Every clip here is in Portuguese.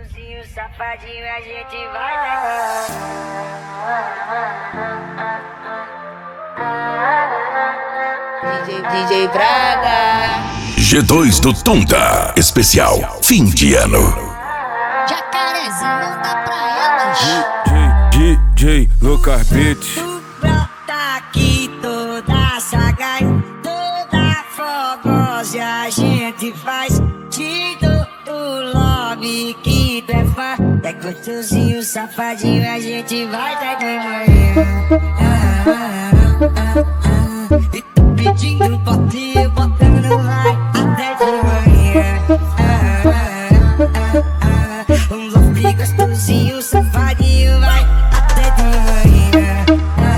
gostosinho, safadinho, a gente vai. DJ Braga. G2 do Tonda, especial fim de ano. Jacarezinho da praia. DJ Lucas Beats. Tu brota aqui toda sagaz, toda fogosa, a gente faz. Te dou o love que tu é fã. É gostosinho, safadinho, a gente vai até de manhã. E tô pedindo potinho, botando vai até de manhã. Um love gostosinho, safadinho, vai até de manhã.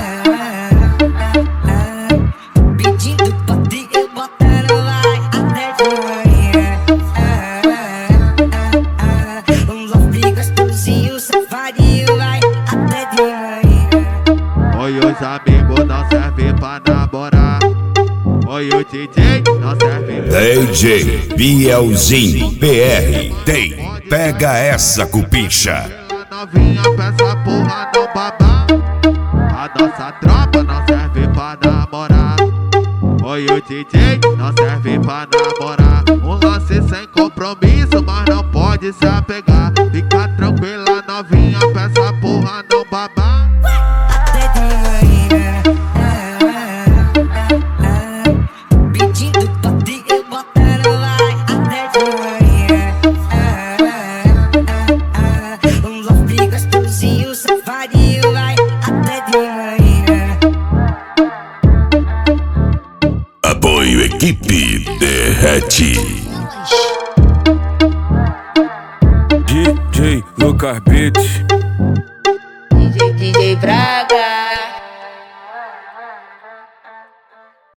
Pedindo potinho, botando vai até de manhã. Um love gostosinho, safadinho, vai até de manhã. Oi, os amigos não servem pra namorar. Oi, o DJ não serve pra DJ Bielzinho BR tem. Pega essa cupincha. novinha pra essa porra não babar. A nossa tropa não serve pra namorar. Oi, o DJ não serve pra namorar. Um lance sem compromisso, mas não pode se apegar. Fica tranquila, novinha pra essa porra não babar. Até de manhã. Pedindo potinho, botando vai até de manhã. Um love gostosinho, safadinho, vai até de manhã. Apoio Equipe Derrete. DJ Lucas Beats. DJ Braga.